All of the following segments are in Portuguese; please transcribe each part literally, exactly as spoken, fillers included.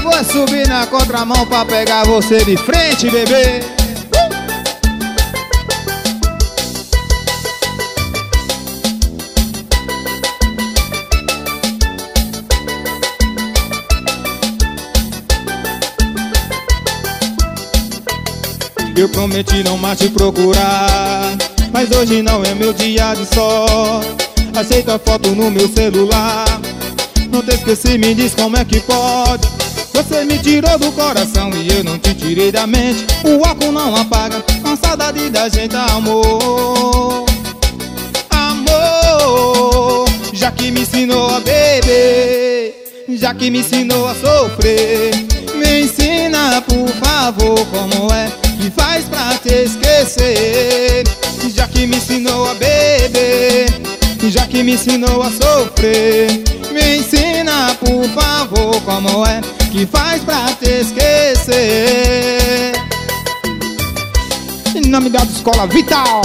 Eu vou subir na contramão pra pegar você de frente, bebê. Eu prometi não mais te procurar, mas hoje não é meu dia de sorte. Aceita a foto no meu celular, não te esqueci, me diz como é que pode. Você me tirou do coração e eu não te tirei da mente. O álcool não apaga a saudade da gente, amor. Amor, já que me ensinou a beber, já que me ensinou a sofrer, me ensina por favor como é que faz pra te esquecer. Já que me ensinou a beber, já que me ensinou a sofrer, me ensina por favor como é que faz pra te esquecer. Em nome da Escola Vital.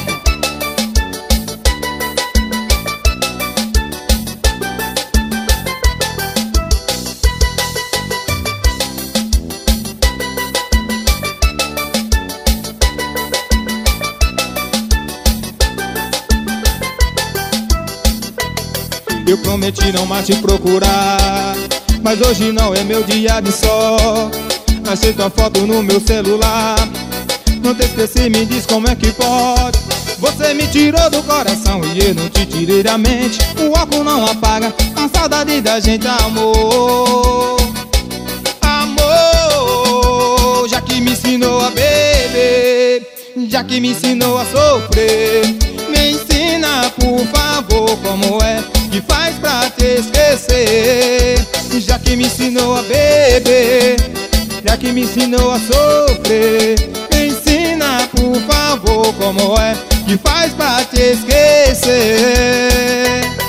Eu prometi não mais te procurar, mas hoje não é meu dia de sorte. Aceito a foto no meu celular, não te esqueci, me diz como é que pode. Você me tirou do coração e eu não te tirei da mente. O álcool não apaga a saudade da gente, amor. Amor, já que me ensinou a beber, já que me ensinou a sofrer, me ensina por favor como é que faz pra te esquecer. Já que me ensinou a beber, já que me ensinou a sofrer, me ensina por favor como é que faz pra te esquecer.